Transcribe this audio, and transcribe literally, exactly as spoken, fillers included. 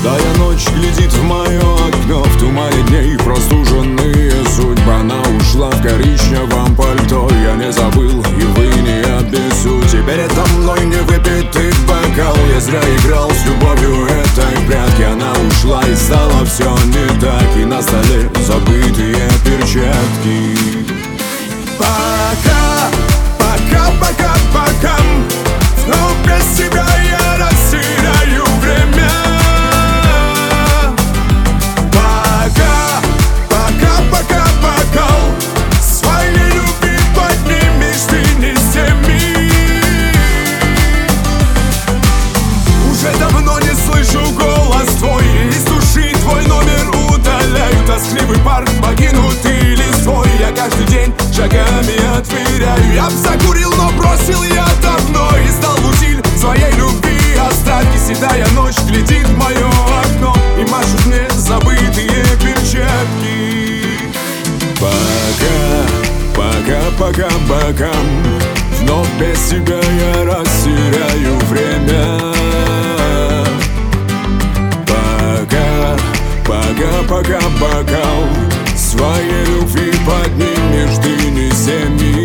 Седая ночь глядит в мое окно, в тумане дней простуженные. Судьба, она ушла в коричневом пальто. Я не забыл, и вы не обессу. Теперь это мной не выпитый бокал. Я зря играл с любовью этой в прятки. Она ушла и стало все не так. И на столе забытые перчатки. Пока, пока, пока, пока. Вновь без тебя я растеряю время. Пока, пока, пока, пока. Своей любви поднимешь ты не семи. Уже давно не слышу голос твой. Из души твой номер удаляю. Тоскливый парк, покинутый листвой. Я каждый день шагами отверяю. Я б закурил, но бросил я давно. И стал утиль своей любви остатки. Седая ночь глядит в мое окно и машут мне забытые перчатки. Пока, пока, пока, пока. Вновь без тебя я растеряю время. Пока, пока, пока, пока. Своей любви поднимешь ты не семи.